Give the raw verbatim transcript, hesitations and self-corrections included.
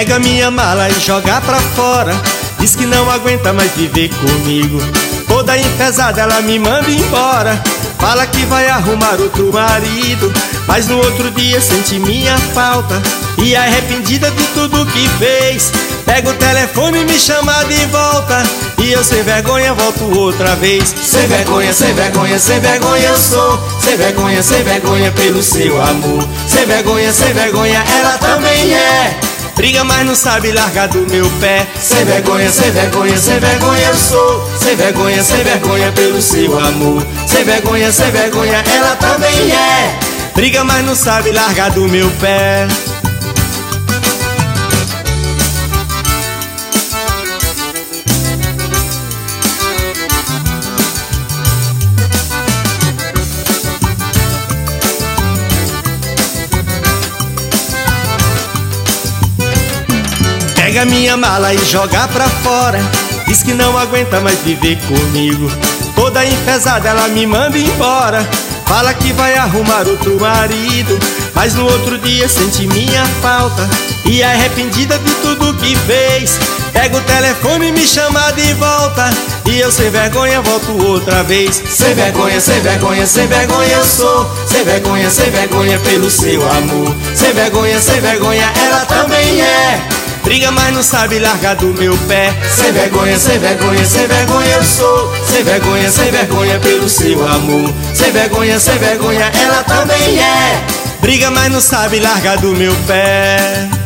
Pega minha mala e joga pra fora. Diz que não aguenta mais viver comigo. Toda enfesada ela me manda embora. Fala que vai arrumar outro marido, mas no outro dia sente minha falta. E arrependida de tudo que fez, pega o telefone e me chama de volta. E eu sem vergonha volto outra vez. Sem vergonha, sem vergonha, sem vergonha eu sou. Sem vergonha, sem vergonha pelo seu amor. Sem vergonha, sem vergonha ela também é. Briga, mas não sabe largar do meu pé. Sem vergonha, sem vergonha, sem vergonha eu sou. Sem vergonha, sem vergonha pelo seu amor. Sem vergonha, sem vergonha ela também é. Briga, mas não sabe largar do meu pé. Pega minha mala e joga pra fora. Diz que não aguenta mais viver comigo. Toda enfesada ela me manda embora. Fala que vai arrumar outro marido, mas no outro dia sente minha falta. E arrependida de tudo que fez, pega o telefone e me chama de volta. E eu sem vergonha volto outra vez. Sem vergonha, sem vergonha, sem vergonha eu sou. Sem vergonha, sem vergonha pelo seu amor. Sem vergonha, sem vergonha ela também é. Briga, mas não sabe largar do meu pé. Sem vergonha, sem vergonha, sem vergonha eu sou. Sem vergonha, sem vergonha pelo seu amor. Sem vergonha, sem vergonha ela também é. Briga, mas não sabe largar do meu pé.